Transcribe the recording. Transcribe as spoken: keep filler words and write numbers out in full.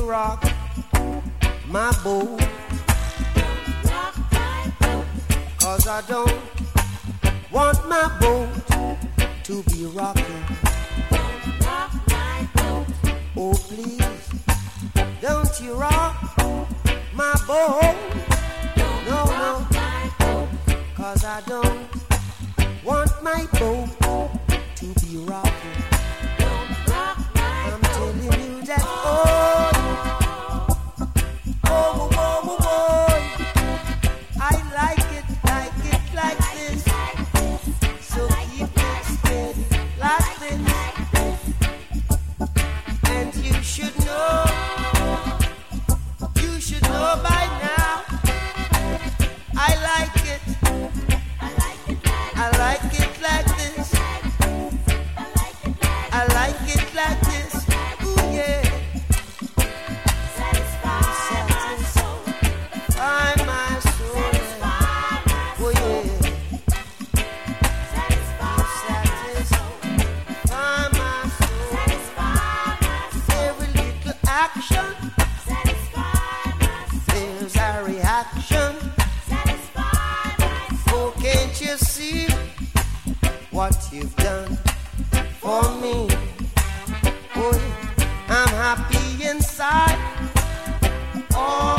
rock my boat. Rock my boat. Cause I don't want my boat to be rocking. Don't rock my boat. Oh please, don't you rock my boat. Don't No, rock no. my boat. Cause I don't want my boat to be rocking. Don't rock my I'm boat. telling you that, oh, oh, oh, oh, oh, I like it, like it, like this. So keep it steady, like this. And you should know, you should know by now. I like it, I like it like this. I like it like this. Ooh yeah. Satisfy my soul. Satisfy my soul. Satisfy my Oh yeah. Satisfy my soul. Satisfy my soul. Satisfy my soul. Every little action, Satisfy my soul. there's a reaction. Satisfy my soul. Oh, can't you see what you've done for me? Oh, yeah. I'm happy inside. Oh,